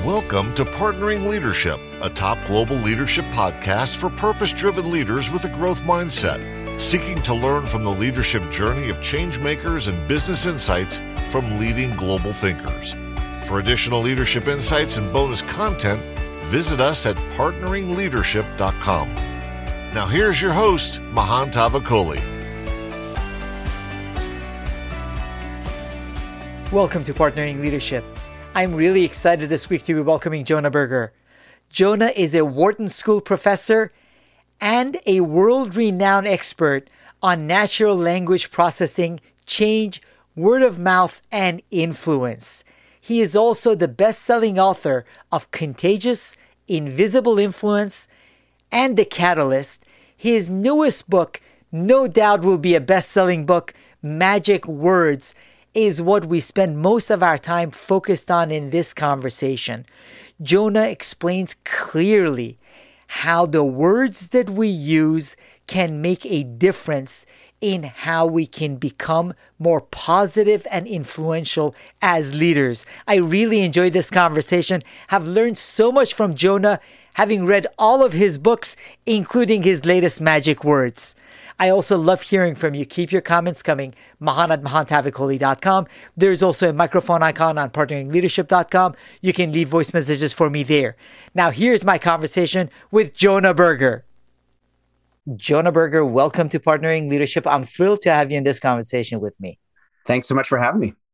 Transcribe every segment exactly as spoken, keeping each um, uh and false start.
Welcome to Partnering Leadership, a top global leadership podcast for purpose-driven leaders with a growth mindset, seeking to learn from the leadership journey of change makers and business insights from leading global thinkers. For additional leadership insights and bonus content, visit us at partnering leadership dot com. Now here's your host, Mahan Tavakoli. Welcome to Partnering Leadership. I'm really excited this week to be welcoming Jonah Berger. Jonah is a Wharton School professor and a world-renowned expert on natural language processing, change, word of mouth, and influence. He is also the best-selling author of Contagious, Invisible Influence, and The Catalyst. His newest book, no doubt will be a best-selling book, Magic Words, is what we spend most of our time focused on in this conversation. Jonah explains clearly how the words that we use can make a difference in how we can become more positive and influential as leaders. I really enjoyed this conversation, have learned so much from Jonah, having read all of his books, including his latest Magic Words. I also love hearing from you. Keep your comments coming. Mahan at mahan tavakoli dot com. There's also a microphone icon on partnering leadership dot com. You can leave voice messages for me there. Now, here's my conversation with Jonah Berger. Jonah Berger, welcome to Partnering Leadership. I'm thrilled to have you in this conversation with me. Thanks so much for having me.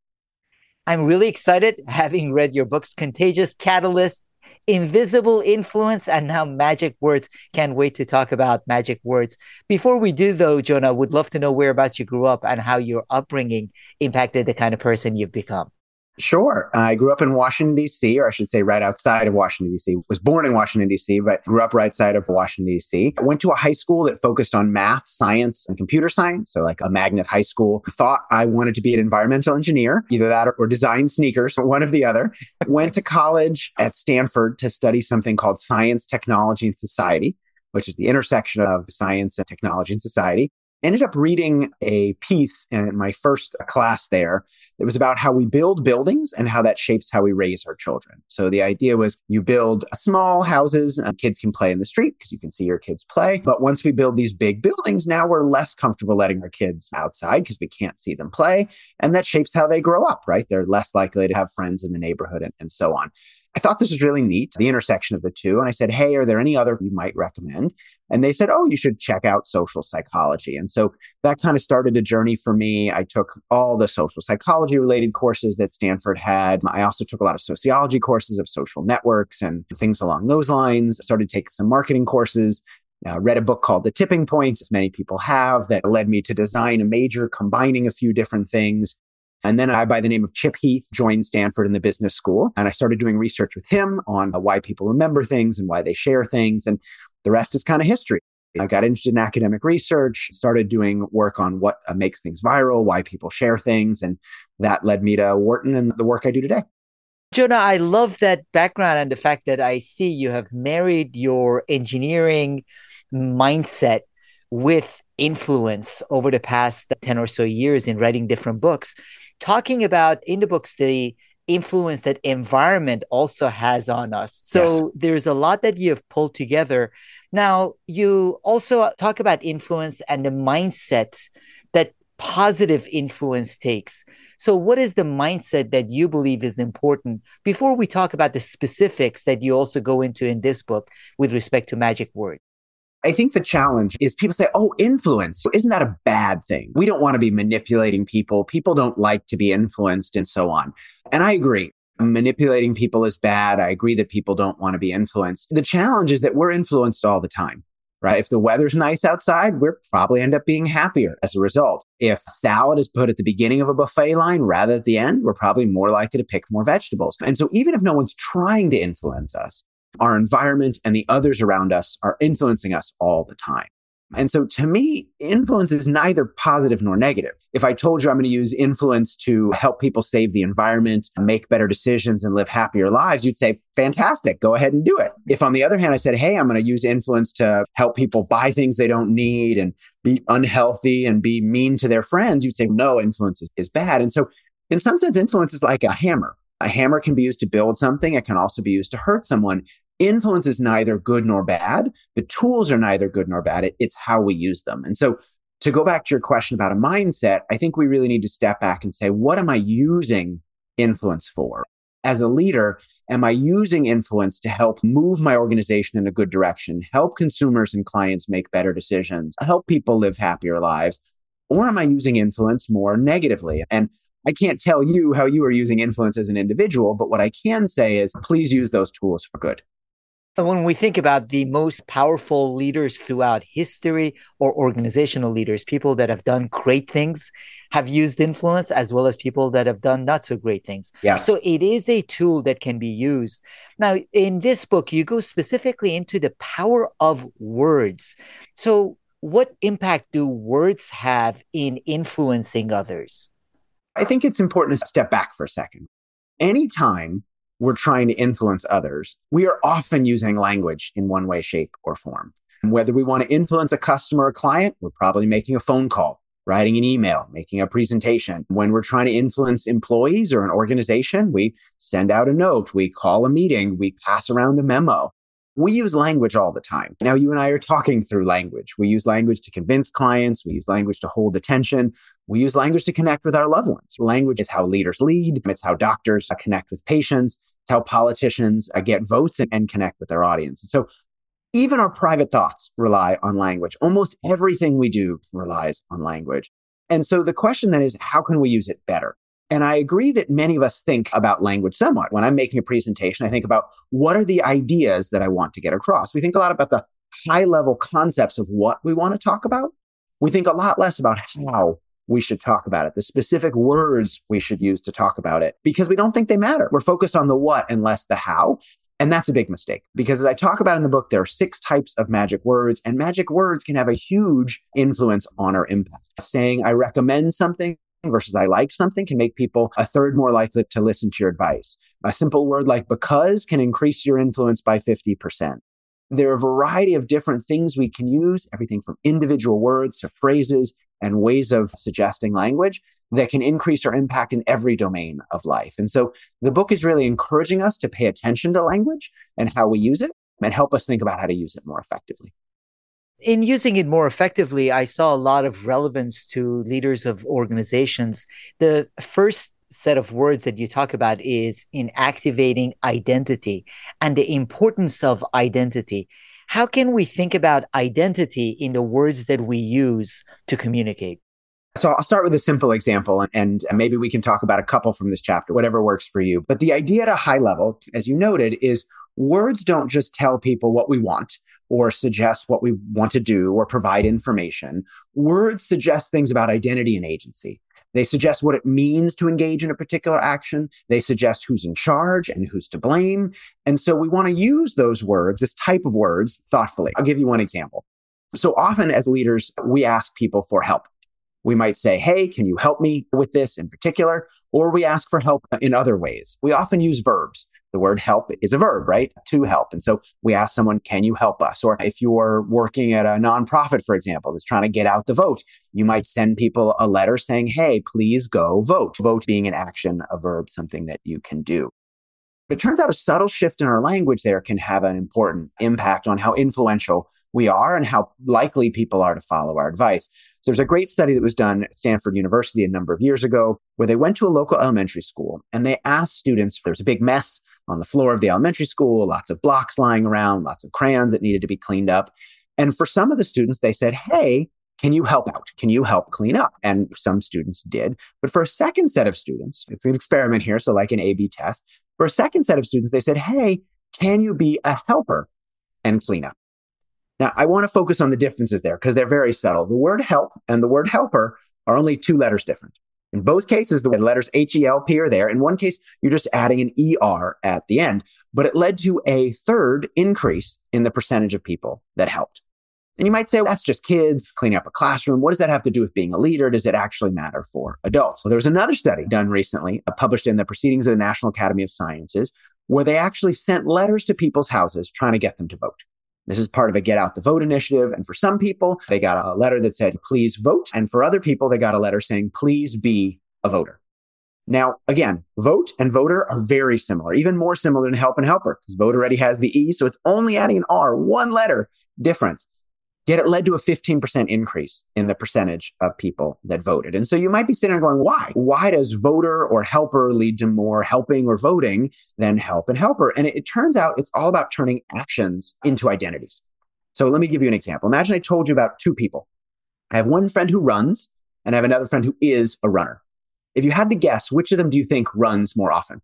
I'm really excited, having read your books, Contagious, Catalyst, Invisible Influence, and now Magic Words. Can't wait to talk about Magic Words. Before we do, though, Jonah, would love to know whereabouts you grew up and how your upbringing impacted the kind of person you've become. Sure. I grew up in Washington, D C, or I should say right outside of Washington, D C. Was born in Washington, D C, but grew up right side of Washington, D C. I went to a high school that focused on math, science, and computer science, so like a magnet high school. Thought I wanted to be an environmental engineer, either that or, or design sneakers, or one of the other. Went to college at Stanford to study something called Science, Technology, and Society, which is the intersection of science and technology and society. Ended up reading a piece in my first class there that was about how we build buildings and how that shapes how we raise our children. So the idea was you build small houses and kids can play in the street because you can see your kids play. But once we build these big buildings, now we're less comfortable letting our kids outside because we can't see them play. And that shapes how they grow up, right? They're less likely to have friends in the neighborhood and, and so on. I thought this was really neat, the intersection of the two. And I said, hey, are there any other you might recommend? And they said, oh, you should check out social psychology. And so that kind of started a journey for me. I took all the social psychology related courses that Stanford had. I also took a lot of sociology courses of social networks and things along those lines. I started taking some marketing courses. Uh, read a book called The Tipping Point, as many people have, that led me to design a major combining a few different things. And then I, by the name of Chip Heath, joined Stanford in the business school. And I started doing research with him on why people remember things and why they share things. And the rest is kind of history. I got interested in academic research, started doing work on what uh, makes things viral, why people share things. And that led me to Wharton and the work I do today. Jonah, I love that background and the fact that I see you have married your engineering mindset with influence over the past ten or so years in writing different books. Talking about in the books, the influence that environment also has on us. So yes, there's a lot that you have pulled together. Now, you also talk about influence and the mindset that positive influence takes. So what is the mindset that you believe is important before we talk about the specifics that you also go into in this book with respect to Magic Words? I think the challenge is people say, oh, influence. Isn't that a bad thing? We don't want to be manipulating people. People don't like to be influenced and so on. And I agree. Manipulating people is bad. I agree that people don't want to be influenced. The challenge is that we're influenced all the time, right? If the weather's nice outside, we'll probably end up being happier as a result. If salad is put at the beginning of a buffet line rather at the end, we're probably more likely to pick more vegetables. And so even if no one's trying to influence us, our environment and the others around us are influencing us all the time. And so to me, influence is neither positive nor negative. If I told you I'm going to use influence to help people save the environment, make better decisions, and live happier lives, you'd say, fantastic, go ahead and do it. If on the other hand, I said, hey, I'm going to use influence to help people buy things they don't need and be unhealthy and be mean to their friends, you'd say, no, influence is, is bad. And so in some sense, influence is like a hammer. A hammer can be used to build something. It can also be used to hurt someone. Influence is neither good nor bad. The tools are neither good nor bad. It, it's how we use them. And so to go back to your question about a mindset, I think we really need to step back and say, what am I using influence for? As a leader, am I using influence to help move my organization in a good direction, help consumers and clients make better decisions, help people live happier lives? Or am I using influence more negatively? And I can't tell you how you are using influence as an individual, but what I can say is please use those tools for good. And when we think about the most powerful leaders throughout history or organizational leaders, people that have done great things have used influence as well as people that have done not so great things. Yes. So it is a tool that can be used. Now, in this book, you go specifically into the power of words. So what impact do words have in influencing others? I think it's important to step back for a second. Anytime we're trying to influence others, we are often using language in one way, shape, or form. And whether we want to influence a customer or client, we're probably making a phone call, writing an email, making a presentation. When we're trying to influence employees or an organization, we send out a note, we call a meeting, we pass around a memo. We use language all the time. Now, you and I are talking through language. We use language to convince clients. We use language to hold attention. We use language to connect with our loved ones. Language is how leaders lead. It's how doctors connect with patients. It's how politicians get votes and connect with their audience. So even our private thoughts rely on language. Almost everything we do relies on language. And so the question then is, how can we use it better? And I agree that many of us think about language somewhat. When I'm making a presentation, I think about what are the ideas that I want to get across. We think a lot about the high level concepts of what we want to talk about. We think a lot less about how we should talk about it, the specific words we should use to talk about it, because we don't think they matter. We're focused on the what and less the how. And that's a big mistake, because as I talk about in the book, there are six types of magic words, and magic words can have a huge influence on our impact. Saying I recommend something versus I like something can make people a third more likely to listen to your advice. A simple word like because can increase your influence by fifty percent. There are a variety of different things we can use, everything from individual words to phrases and ways of suggesting language that can increase our impact in every domain of life. And so the book is really encouraging us to pay attention to language and how we use it and help us think about how to use it more effectively. In using it more effectively, I saw a lot of relevance to leaders of organizations. The first set of words that you talk about is in activating identity and the importance of identity. How can we think about identity in the words that we use to communicate? So I'll start with a simple example, and maybe we can talk about a couple from this chapter, whatever works for you. But the idea at a high level, as you noted, is words don't just tell people what we want or suggest what we want to do or provide information. Words suggest things about identity and agency. They suggest what it means to engage in a particular action. They suggest who's in charge and who's to blame. And so we want to use those words, this type of words, thoughtfully. I'll give you one example. So often as leaders, we ask people for help. We might say, hey, can you help me with this in particular? Or we ask for help in other ways. We often use verbs. The word help is a verb, right? To help. And so we ask someone, can you help us? Or if you're working at a nonprofit, for example, that's trying to get out the vote, you might send people a letter saying, hey, please go vote. Vote being an action, a verb, something that you can do. But it turns out a subtle shift in our language there can have an important impact on how influential we are and how likely people are to follow our advice. So there's a great study that was done at Stanford University a number of years ago where they went to a local elementary school and they asked students, there was a big mess on the floor of the elementary school, lots of blocks lying around, lots of crayons that needed to be cleaned up. And for some of the students, they said, hey, can you help out? Can you help clean up? And some students did. But for a second set of students, it's an experiment here, so like an A B test. For a second set of students, they said, hey, can you be a helper and clean up? Now, I want to focus on the differences there because they're very subtle. The word help and the word helper are only two letters different. In both cases, the letters H E L P are there. In one case, you're just adding an E R at the end, but it led to a third increase in the percentage of people that helped. And you might say, well, that's just kids cleaning up a classroom. What does that have to do with being a leader? Does it actually matter for adults? Well, there was another study done recently, uh, published in the Proceedings of the National Academy of Sciences, where they actually sent letters to people's houses trying to get them to vote. This is part of a Get Out the Vote initiative. And for some people, they got a letter that said, please vote. And for other people, they got a letter saying, please be a voter. Now, again, vote and voter are very similar, even more similar than help and helper, because vote already has the E, so it's only adding an R, one letter difference. Yet it led to a fifteen percent increase in the percentage of people that voted. And so you might be sitting there going, why? Why does voter or helper lead to more helping or voting than help and helper? And it, it turns out it's all about turning actions into identities. So let me give you an example. Imagine I told you about two people. I have one friend who runs and I have another friend who is a runner. If you had to guess, which of them do you think runs more often?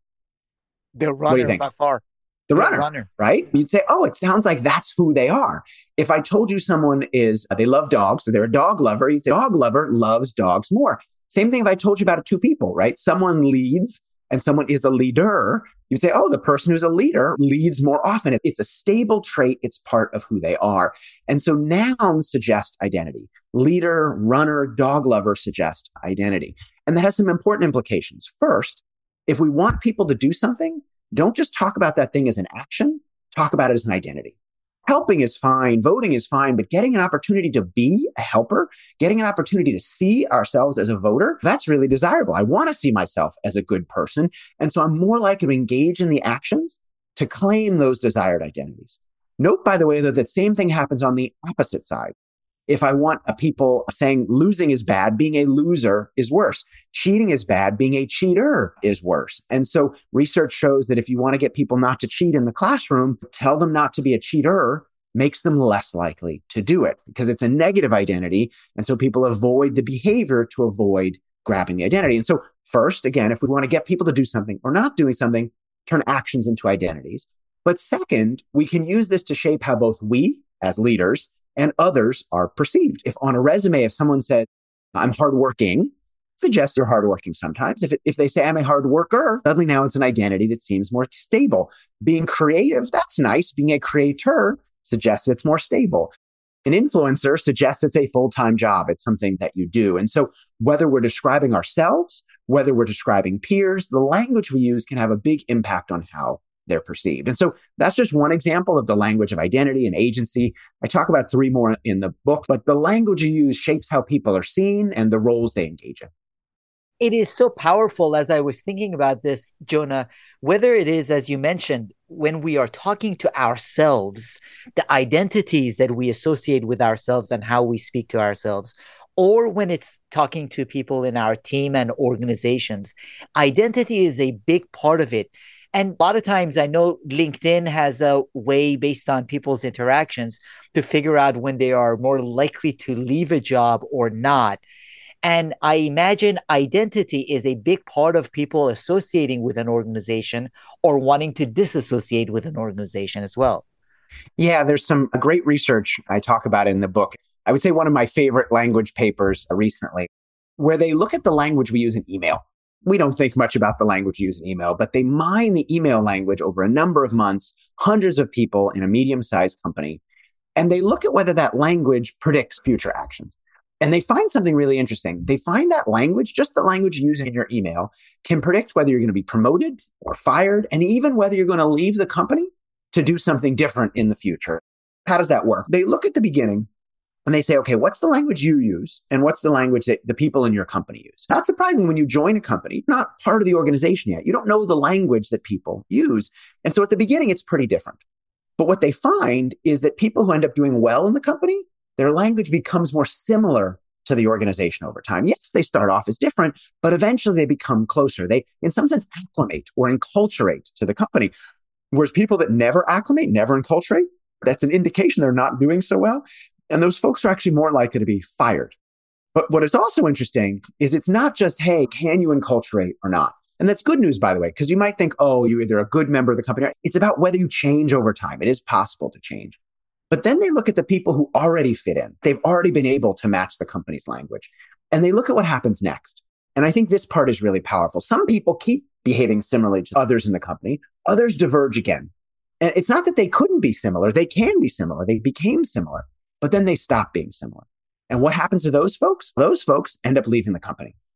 The What do you runner think? by far. The The runner, runner. right? You'd say, oh, it sounds like that's who they are. If I told you someone is, uh, they love dogs, so they're a dog lover, you'd say dog lover loves dogs more. Same thing if I told you about two people, right? Someone leads and someone is a leader. You'd say, oh, the person who's a leader leads more often. It's a stable trait. It's part of who they are. And so nouns suggest identity. Leader, runner, dog lover suggest identity. And that has some important implications. First, if we want people to do something, don't just talk about that thing as an action, talk about it as an identity. Helping is fine, voting is fine, but getting an opportunity to be a helper, getting an opportunity to see ourselves as a voter, that's really desirable. I want to see myself as a good person. And so I'm more likely to engage in the actions to claim those desired identities. Note, by the way, that the same thing happens on the opposite side. If I want a people saying losing is bad, being a loser is worse. Cheating is bad, being a cheater is worse. And so research shows that if you want to get people not to cheat in the classroom, tell them not to be a cheater makes them less likely to do it because it's a negative identity. And so people avoid the behavior to avoid grabbing the identity. And so first, again, if we want to get people to do something or not doing something, turn actions into identities. But second, we can use this to shape how both we as leaders and others are perceived. If on a resume, if someone said, I'm hardworking, suggests they're hardworking sometimes. If, it, if they say I'm a hard worker, suddenly now it's an identity that seems more stable. Being creative, that's nice. Being a creator suggests it's more stable. An influencer suggests it's a full-time job. It's something that you do. And so whether we're describing ourselves, whether we're describing peers, the language we use can have a big impact on how they're perceived. And so that's just one example of the language of identity and agency. I talk about three more in the book, but the language you use shapes how people are seen and the roles they engage in. It is so powerful as I was thinking about this, Jonah, whether it is, as you mentioned, when we are talking to ourselves, the identities that we associate with ourselves and how we speak to ourselves, or when it's talking to people in our team and organizations, identity is a big part of it. And a lot of times I know LinkedIn has a way based on people's interactions to figure out when they are more likely to leave a job or not. And I imagine identity is a big part of people associating with an organization or wanting to disassociate with an organization as well. Yeah, there's some great research I talk about in the book. I would say one of my favorite language papers recently, where they look at the language we use in email. We don't think much about the language used in email, but they mine the email language over a number of months, hundreds of people in a medium-sized company, and they look at whether that language predicts future actions. And they find something really interesting. They find that language, just the language you use in your email, can predict whether you're going to be promoted or fired, and even whether you're going to leave the company to do something different in the future. How does that work? They look at the beginning and they say, okay, what's the language you use? And what's the language that the people in your company use? Not surprising when you join a company, you're not part of the organization yet. You don't know the language that people use. And so at the beginning, it's pretty different. But what they find is that people who end up doing well in the company, their language becomes more similar to the organization over time. Yes, they start off as different, but eventually they become closer. They, in some sense, acclimate or enculturate to the company. Whereas people that never acclimate, never enculturate, that's an indication they're not doing so well. And those folks are actually more likely to be fired. But what is also interesting is it's not just, hey, can you enculturate or not? And that's good news, by the way, because you might think, oh, you're either a good member of the company. It's about whether you change over time. It is possible to change. But then they look at the people who already fit in. They've already been able to match the company's language. And they look at what happens next. And I think this part is really powerful. Some people keep behaving similarly to others in the company. Others diverge again. And it's not that they couldn't be similar. They can be similar. They became similar. But then they stop being similar. And what happens to those folks? Those folks end up leaving the company.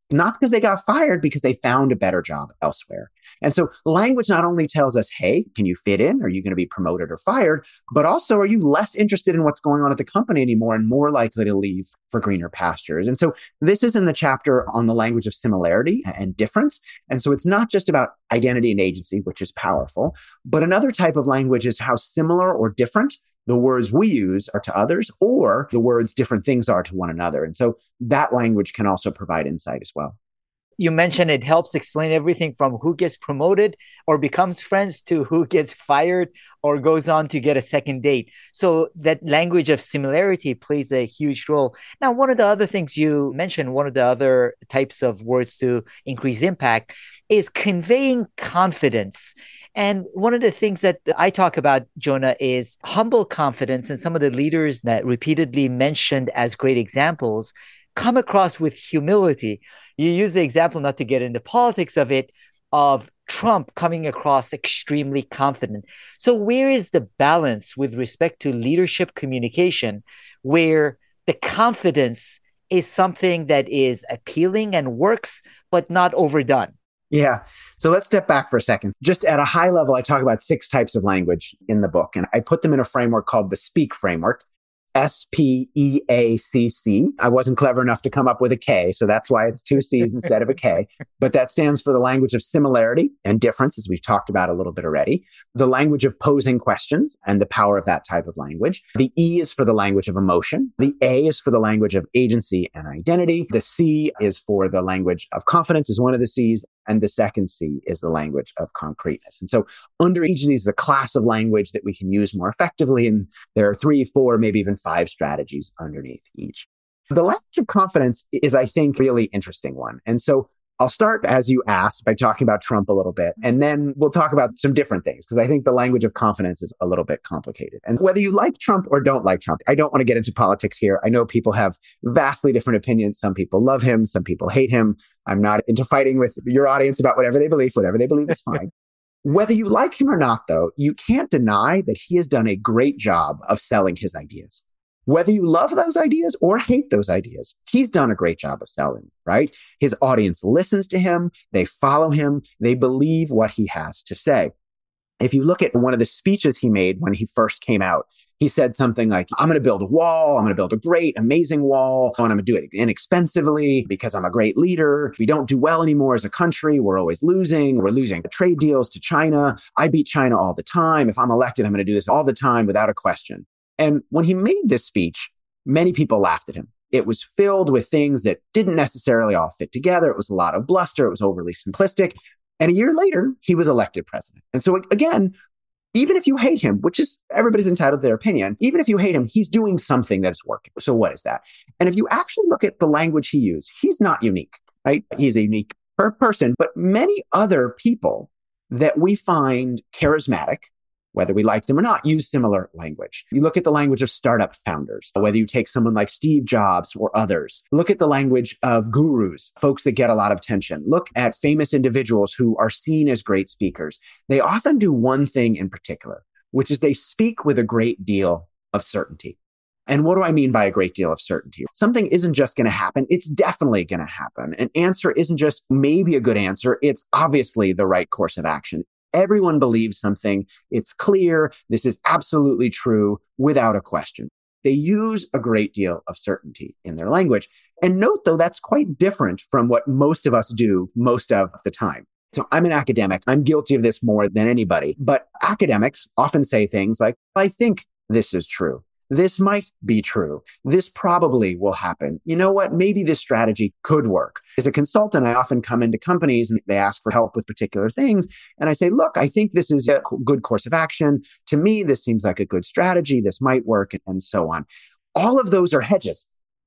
Not because they got fired, because they found a better job elsewhere. And so language not only tells us, hey, can you fit in? Are you going to be promoted or fired? But also, are you less interested in what's going on at the company anymore and more likely to leave for greener pastures? And so this is in the chapter on the language of similarity and difference. And so it's not just about identity and agency, which is powerful, but another type of language is how similar or different the words we use are to others, or the words different things are to one another. And so that language can also provide insight as well. You mentioned it helps explain everything from who gets promoted or becomes friends to who gets fired or goes on to get a second date. So that language of similarity plays a huge role. Now, one of the other things you mentioned, one of the other types of words to increase impact is conveying confidence. And one of the things that I talk about, Jonah, is humble confidence. And some of the leaders that repeatedly mentioned as great examples come across with humility. You use the example, not to get into politics of it, of Trump coming across extremely confident. So where is the balance with respect to leadership communication, where the confidence is something that is appealing and works, but not overdone? Yeah. So let's step back for a second. Just at a high level, I talk about six types of language in the book, and I put them in a framework called the SPEAK framework. S P E A C C. I wasn't clever enough to come up with a K, so that's why it's two C's instead of a K. But that stands for the language of similarity and difference, as we've talked about a little bit already. The language of posing questions and the power of that type of language. The E is for the language of emotion. The A is for the language of agency and identity. The C is for the language of confidence, is one of the C's. And the second C is the language of concreteness. And so under each of these is a class of language that we can use more effectively. And there are three, four, maybe even five strategies underneath each. The language of confidence is, I think, really interesting one. And so I'll start, as you asked, by talking about Trump a little bit, and then we'll talk about some different things, because I think the language of confidence is a little bit complicated. And whether you like Trump or don't like Trump, I don't want to get into politics here. I know people have vastly different opinions. Some people love him. Some people hate him. I'm not into fighting with your audience about whatever they believe. Whatever they believe is fine. Whether you like him or not, though, you can't deny that he has done a great job of selling his ideas. Whether you love those ideas or hate those ideas, he's done a great job of selling, right? His audience listens to him. They follow him. They believe what he has to say. If you look at one of the speeches he made when he first came out, he said something like, I'm going to build a wall. I'm going to build a great, amazing wall. And I'm going to do it inexpensively because I'm a great leader. We don't do well anymore as a country. We're always losing. We're losing trade deals to China. I beat China all the time. If I'm elected, I'm going to do this all the time without a question. And when he made this speech, many people laughed at him. It was filled with things that didn't necessarily all fit together. It was a lot of bluster. It was overly simplistic. And a year later, he was elected president. And so again, even if you hate him, which is everybody's entitled to their opinion, even if you hate him, he's doing something that's working. So what is that? And if you actually look at the language he used, he's not unique, right? He's a unique per- person, but many other people that we find charismatic, whether we like them or not, use similar language. You look at the language of startup founders, whether you take someone like Steve Jobs or others. Look at the language of gurus, folks that get a lot of attention. Look at famous individuals who are seen as great speakers. They often do one thing in particular, which is they speak with a great deal of certainty. And what do I mean by a great deal of certainty? Something isn't just going to happen. It's definitely going to happen. An answer isn't just maybe a good answer. It's obviously the right course of action. Everyone believes something. It's clear. This is absolutely true without a question. They use a great deal of certainty in their language. And note, though, that's quite different from what most of us do most of the time. So I'm an academic. I'm guilty of this more than anybody. But academics often say things like, I think this is true. This might be true. This probably will happen. You know what? Maybe this strategy could work. As a consultant, I often come into companies and they ask for help with particular things. And I say, look, I think this is a good course of action. To me, this seems like a good strategy. This might work, and so on. All of those are hedges.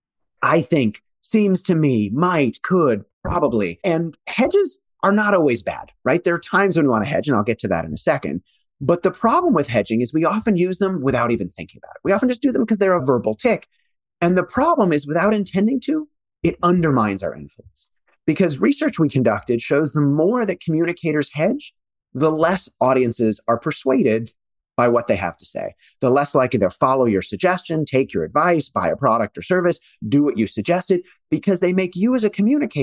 I think, seems to me, might, could, probably. And hedges are not always bad, right? There are times when we want to hedge, and I'll get to that in a second. But the problem with hedging is we often use them without even thinking about it. We often just do them because they're a verbal tick. And the problem is, without intending to, it undermines our influence. Because research we conducted shows the more that communicators hedge, the less audiences are persuaded by what they have to say. The less likely they'll follow your suggestion, take your advice, buy a product or service, do what you suggested, because they make you as a communicator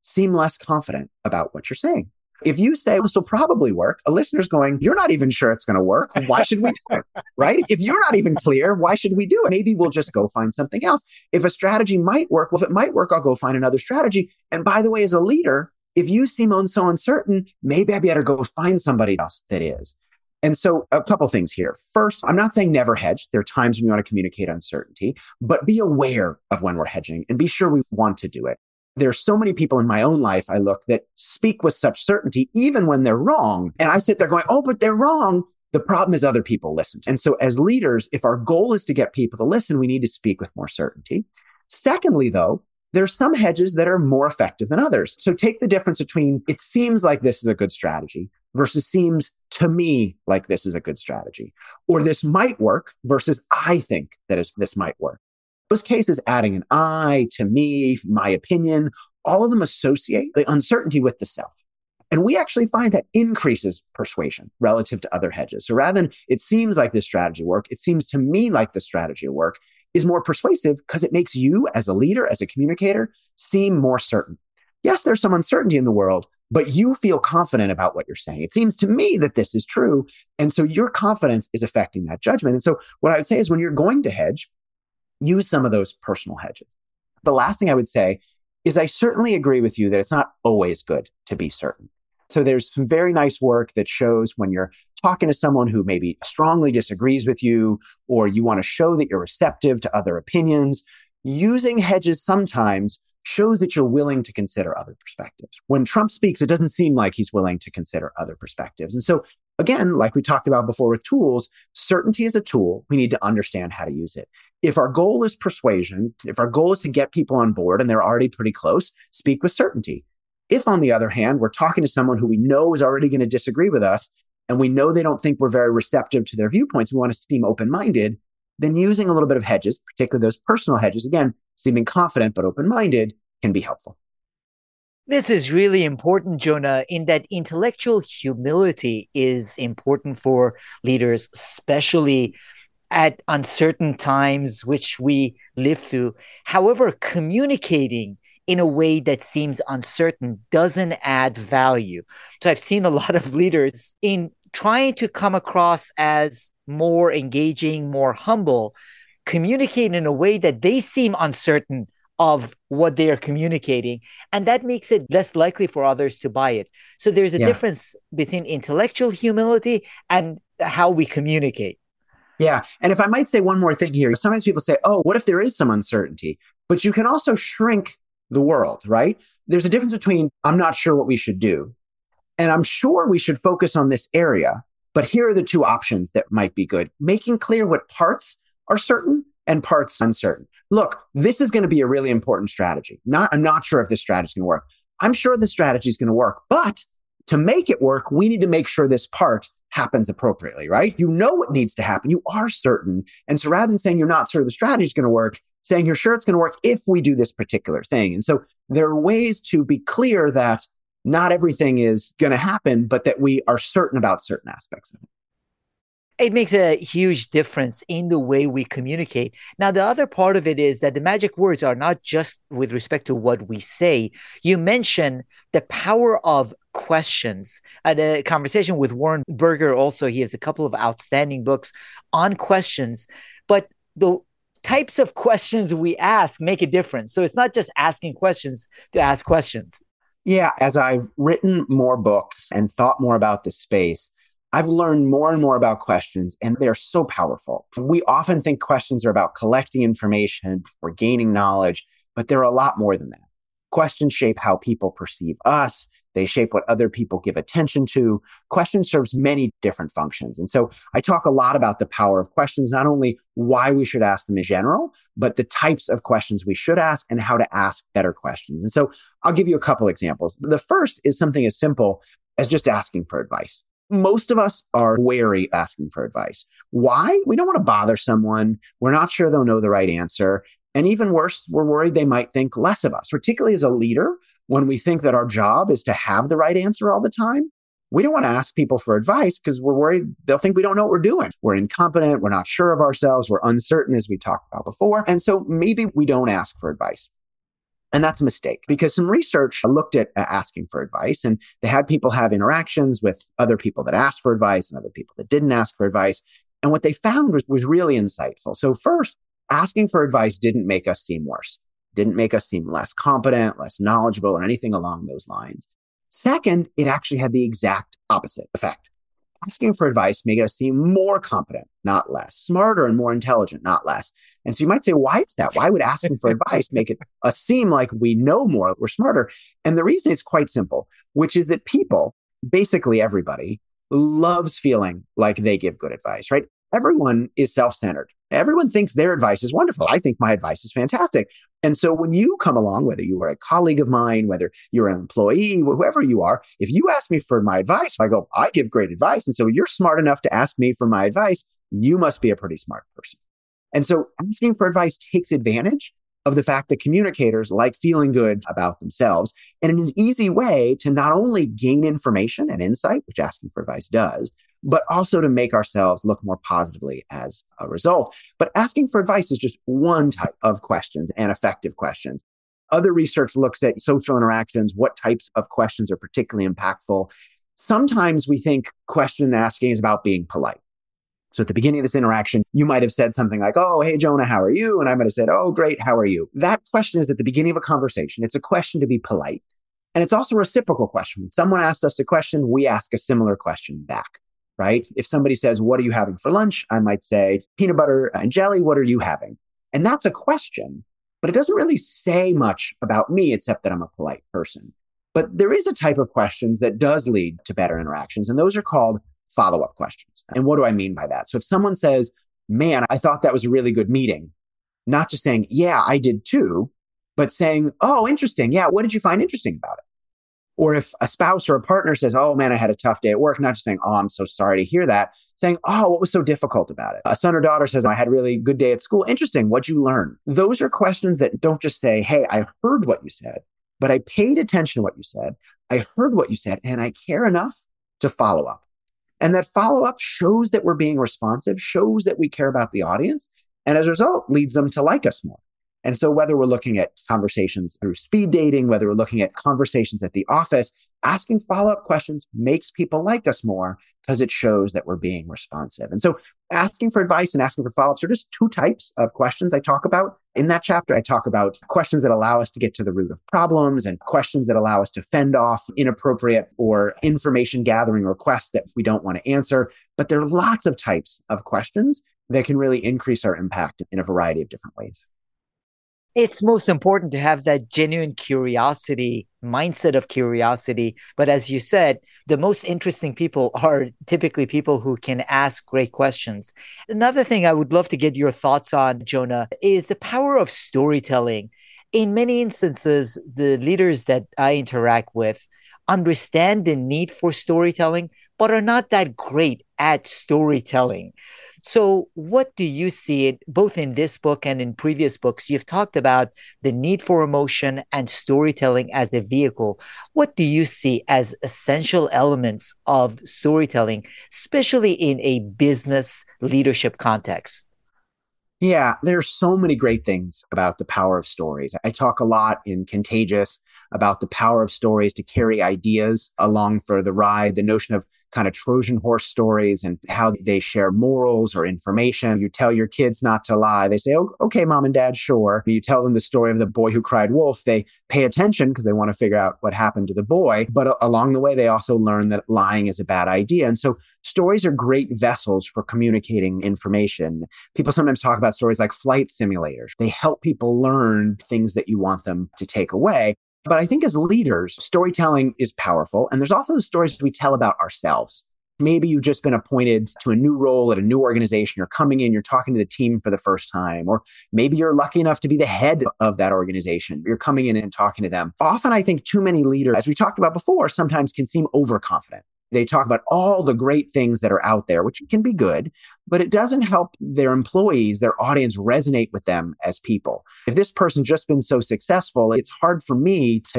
seem less confident about what you're saying. If you say, this will probably work, a listener's going, you're not even sure it's going to work. Why should we do it? Right? If you're not even clear, why should we do it? Maybe we'll just go find something else. If a strategy might work, well, if it might work, I'll go find another strategy. And by the way, as a leader, if you seem so uncertain, maybe I better go find somebody else that is. And so a couple things here. First, I'm not saying never hedge. There are times when you want to communicate uncertainty, but be aware of when we're hedging and be sure we want to do it. There are so many people in my own life, I look, that speak with such certainty, even when they're wrong. And I sit there going, oh, but they're wrong. The problem is other people listen. And so as leaders, if our goal is to get people to listen, we need to speak with more certainty. Secondly, though, there are some hedges that are more effective than others. So take the difference between it seems like this is a good strategy versus seems to me like this is a good strategy, or this might work versus I think that is, this might work. Those cases, adding an I, to me, my opinion, all of them associate the uncertainty with the self. And we actually find that increases persuasion relative to other hedges. So rather than it seems like this strategy work, it seems to me like this strategy will work is more persuasive because it makes you as a leader, as a communicator, seem more certain. Yes, there's some uncertainty in the world, but you feel confident about what you're saying. It seems to me that this is true. And so your confidence is affecting that judgment. And so what I would say is when you're going to hedge, use some of those personal hedges. The last thing I would say is I certainly agree with you that it's not always good to be certain. So there's some very nice work that shows when you're talking to someone who maybe strongly disagrees with you, or you want to show that you're receptive to other opinions, using hedges sometimes shows that you're willing to consider other perspectives. When Trump speaks, it doesn't seem like he's willing to consider other perspectives. And so again, like we talked about before with tools, certainty is a tool. We need to understand how to use it. If our goal is persuasion, if our goal is to get people on board and they're already pretty close, speak with certainty. If, on the other hand, we're talking to someone who we know is already going to disagree with us, and we know they don't think we're very receptive to their viewpoints, we want to seem open-minded, then using a little bit of hedges, particularly those personal hedges, again, seeming confident but open-minded, can be helpful. This is really important, Jonah, in that intellectual humility is important for leaders, especially at uncertain times which we live through. However, communicating in a way that seems uncertain doesn't add value. So I've seen a lot of leaders in trying to come across as more engaging, more humble, communicate in a way that they seem uncertain of what they are communicating. And that makes it less likely for others to buy it. So there's a yeah. difference between intellectual humility and how we communicate. Yeah. And if I might say one more thing here, sometimes people say, oh, what if there is some uncertainty? But you can also shrink the world, right? There's a difference between I'm not sure what we should do, and I'm sure we should focus on this area, but here are the two options that might be good. Making clear what parts are certain and parts uncertain. Look, this is going to be a really important strategy. Not, I'm not sure if this strategy is going to work. I'm sure the strategy is going to work, but to make it work, we need to make sure this part happens appropriately, right? You know what needs to happen. You are certain. And so rather than saying you're not sure the strategy is going to work, saying you're sure it's going to work if we do this particular thing. And so there are ways to be clear that not everything is going to happen, but that we are certain about certain aspects of it. It makes a huge difference in the way we communicate. Now, the other part of it is that the magic words are not just with respect to what we say. You mentioned the power of questions. I had a conversation with Warren Berger also. He has a couple of outstanding books on questions, but the types of questions we ask make a difference. So it's not just asking questions to ask questions. Yeah, as I've written more books and thought more about the space, I've learned more and more about questions, and they're so powerful. We often think questions are about collecting information or gaining knowledge, but they're a lot more than that. Questions shape how people perceive us. They shape what other people give attention to. Question serves many different functions. And so I talk a lot about the power of questions, not only why we should ask them in general, but the types of questions we should ask and how to ask better questions. And so I'll give you a couple examples. The first is something as simple as just asking for advice. Most of us are wary of asking for advice. Why? We don't want to bother someone. We're not sure they'll know the right answer. And even worse, we're worried they might think less of us, particularly as a leader. When we think that our job is to have the right answer all the time, we don't want to ask people for advice because we're worried they'll think we don't know what we're doing. We're incompetent. We're not sure of ourselves. We're uncertain, as we talked about before. And so maybe we don't ask for advice. And that's a mistake because some research looked at asking for advice, and they had people have interactions with other people that asked for advice and other people that didn't ask for advice. And what they found was, was really insightful. So first, asking for advice didn't make us seem worse, didn't make us seem less competent, less knowledgeable, or anything along those lines. Second, it actually had the exact opposite effect. Asking for advice made us seem more competent, not less, smarter and more intelligent, not less. And so you might say, why is that? Why would asking for advice make it us seem like we know more, we're smarter? And the reason is quite simple, which is that people, basically everybody, loves feeling like they give good advice, right? Everyone is self-centered. Everyone thinks their advice is wonderful. I think my advice is fantastic. And so when you come along, whether you are a colleague of mine, whether you're an employee, whoever you are, if you ask me for my advice, I go, I give great advice. And so you're smart enough to ask me for my advice. You must be a pretty smart person. And so asking for advice takes advantage of the fact that communicators like feeling good about themselves. And in an easy way to not only gain information and insight, which asking for advice does, but also to make ourselves look more positively as a result. But asking for advice is just one type of questions and effective questions. Other research looks at social interactions, what types of questions are particularly impactful. Sometimes we think question asking is about being polite. So at the beginning of this interaction, you might have said something like, oh, hey, Jonah, how are you? And I might have said, oh, great, how are you? That question is at the beginning of a conversation. It's a question to be polite. And it's also a reciprocal question. When someone asks us a question, we ask a similar question back. Right? If somebody says, what are you having for lunch? I might say, peanut butter and jelly, what are you having? And that's a question, but it doesn't really say much about me except that I'm a polite person. But there is a type of questions that does lead to better interactions, and those are called follow-up questions. And what do I mean by that? So if someone says, man, I thought that was a really good meeting, not just saying, yeah, I did too, but saying, oh, interesting. Yeah, what did you find interesting about it? Or if a spouse or a partner says, oh man, I had a tough day at work, not just saying, oh, I'm so sorry to hear that, saying, oh, what was so difficult about it? A son or daughter says, I had a really good day at school. Interesting. What'd you learn? Those are questions that don't just say, hey, I heard what you said, but I paid attention to what you said. I heard what you said, and I care enough to follow up. And that follow up shows that we're being responsive, shows that we care about the audience, and as a result, leads them to like us more. And so whether we're looking at conversations through speed dating, whether we're looking at conversations at the office, asking follow-up questions makes people like us more because it shows that we're being responsive. And so asking for advice and asking for follow-ups are just two types of questions I talk about. In that chapter, I talk about questions that allow us to get to the root of problems and questions that allow us to fend off inappropriate or information gathering requests that we don't want to answer. But there are lots of types of questions that can really increase our impact in a variety of different ways. It's most important to have that genuine curiosity, mindset of curiosity. But as you said, the most interesting people are typically people who can ask great questions. Another thing I would love to get your thoughts on, Jonah, is the power of storytelling. In many instances, the leaders that I interact with understand the need for storytelling, but are not that great at storytelling. So what do you see it both in this book and in previous books? You've talked about the need for emotion and storytelling as a vehicle. What do you see as essential elements of storytelling, especially in a business leadership context? Yeah, there's so many great things about the power of stories. I talk a lot in Contagious about the power of stories to carry ideas along for the ride, the notion of kind of Trojan horse stories and how they share morals or information. You tell your kids not to lie. They say, oh, okay, mom and dad, sure. You tell them the story of the boy who cried wolf. They pay attention because they want to figure out what happened to the boy. But along the way, they also learn that lying is a bad idea. And so stories are great vessels for communicating information. People sometimes talk about stories like flight simulators. They help people learn things that you want them to take away. But I think as leaders, storytelling is powerful. And there's also the stories we tell about ourselves. Maybe you've just been appointed to a new role at a new organization. You're coming in, you're talking to the team for the first time. Or maybe you're lucky enough to be the head of that organization. You're coming in and talking to them. Often, I think too many leaders, as we talked about before, sometimes can seem overconfident. They talk about all the great things that are out there, which can be good, but it doesn't help their employees, their audience resonate with them as people. If this person's just been so successful, it's hard for me to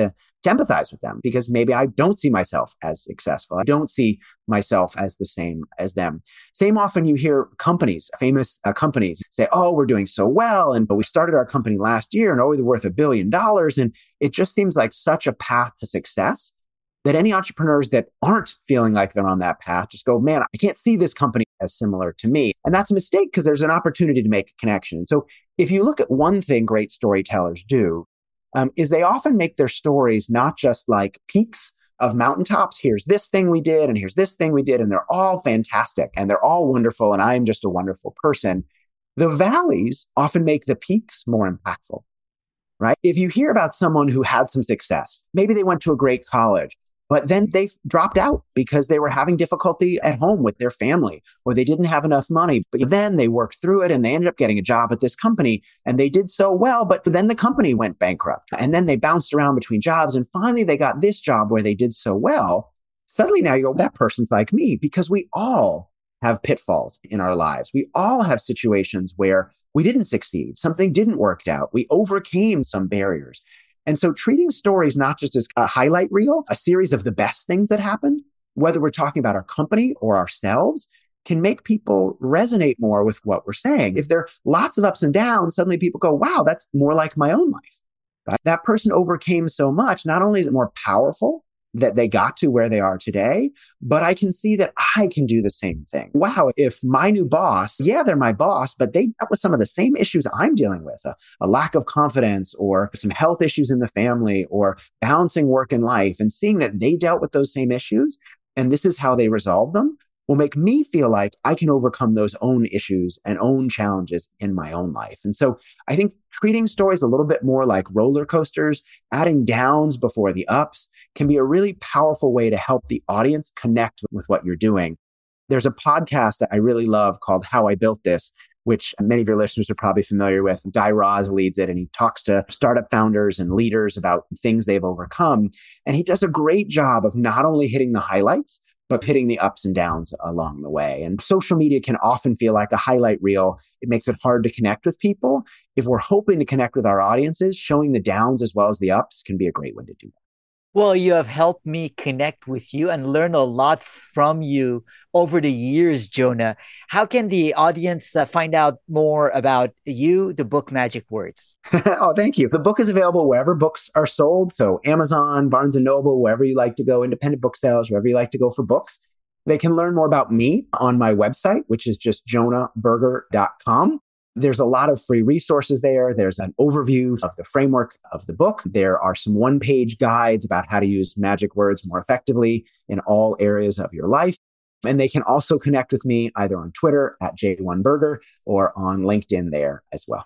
to empathize with them because maybe I don't see myself as successful. I don't see myself as the same as them. Same often you hear companies, famous uh, companies say, oh, we're doing so well. And but we started our company last year and oh, we're worth a billion dollars. And it just seems like such a path to success that any entrepreneurs that aren't feeling like they're on that path just go, man, I can't see this company as similar to me. And that's a mistake because there's an opportunity to make a connection. And so if you look at one thing great storytellers do, um, is they often make their stories not just like peaks of mountaintops. Here's this thing we did, and here's this thing we did, and they're all fantastic, and they're all wonderful, and I am just a wonderful person. The valleys often make the peaks more impactful, right? If you hear about someone who had some success, maybe they went to a great college, but then they dropped out because they were having difficulty at home with their family, or they didn't have enough money. But then they worked through it and they ended up getting a job at this company and they did so well, but then the company went bankrupt and then they bounced around between jobs. And finally they got this job where they did so well. Suddenly now you go, that person's like me, because we all have pitfalls in our lives. We all have situations where we didn't succeed. Something didn't work out. We overcame some barriers. And so treating stories not just as a highlight reel, a series of the best things that happened, whether we're talking about our company or ourselves, can make people resonate more with what we're saying. If there are lots of ups and downs, suddenly people go, wow, that's more like my own life. Right? That person overcame so much. Not only is it more powerful that they got to where they are today, but I can see that I can do the same thing. Wow, if my new boss, yeah, they're my boss, but they dealt with some of the same issues I'm dealing with, a, a lack of confidence or some health issues in the family or balancing work and life, and seeing that they dealt with those same issues and this is how they resolve them will make me feel like I can overcome those own issues and own challenges in my own life. And so I think treating stories a little bit more like roller coasters, adding downs before the ups, can be a really powerful way to help the audience connect with what you're doing. There's a podcast I really love called How I Built This, which many of your listeners are probably familiar with. Guy Raz leads it, and he talks to startup founders and leaders about things they've overcome. And he does a great job of not only hitting the highlights, but hitting the ups and downs along the way. And social media can often feel like a highlight reel. It makes it hard to connect with people. If we're hoping to connect with our audiences, showing the downs as well as the ups can be a great way to do that. Well, you have helped me connect with you and learn a lot from you over the years, Jonah. How can the audience uh, find out more about you, the book Magic Words? Oh, thank you. The book is available wherever books are sold. So Amazon, Barnes and Noble, wherever you like to go, independent booksellers, wherever you like to go for books. They can learn more about me on my website, which is just jonah berger dot com. There's a lot of free resources there. There's an overview of the framework of the book. There are some one-page guides about how to use magic words more effectively in all areas of your life. And they can also connect with me either on Twitter at J one Berger or on LinkedIn there as well.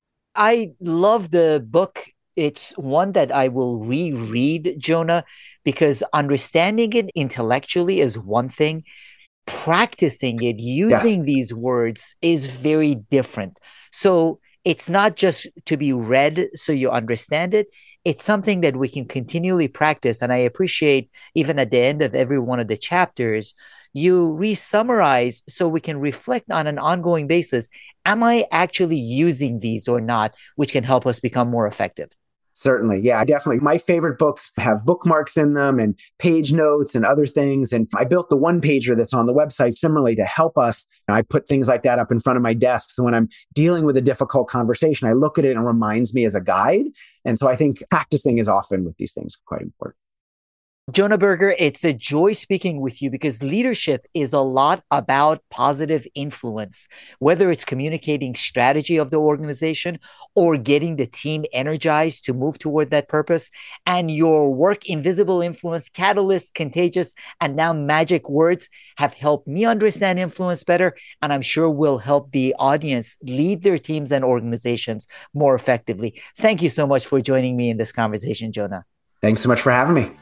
I love the book. It's one that I will reread, Jonah, because understanding it intellectually is one thing. Practicing it, using yes. these words is very different. So it's not just to be read so you understand it. It's something that we can continually practice. And I appreciate even at the end of every one of the chapters, you re-summarize so we can reflect on an ongoing basis. Am I actually using these or not, which can help us become more effective? Certainly. Yeah, definitely. My favorite books have bookmarks in them and page notes and other things. And I built the one pager that's on the website similarly to help us. I put things like that up in front of my desk. So when I'm dealing with a difficult conversation, I look at it and it reminds me as a guide. And so I think practicing is often with these things quite important. Jonah Berger, it's a joy speaking with you because leadership is a lot about positive influence, whether it's communicating strategy of the organization or getting the team energized to move toward that purpose. And your work, Invisible Influence, Catalyst, Contagious, and now Magic Words have helped me understand influence better. And I'm sure will help the audience lead their teams and organizations more effectively. Thank you so much for joining me in this conversation, Jonah. Thanks so much for having me.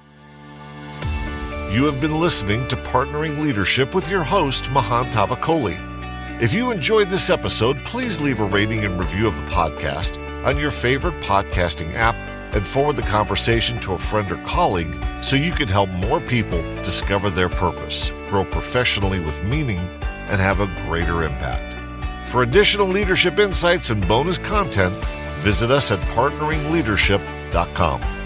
You have been listening to Partnering Leadership with your host, Mahan Tavakoli. If you enjoyed this episode, please leave a rating and review of the podcast on your favorite podcasting app and forward the conversation to a friend or colleague so you can help more people discover their purpose, grow professionally with meaning, and have a greater impact. For additional leadership insights and bonus content, visit us at partnering leadership dot com.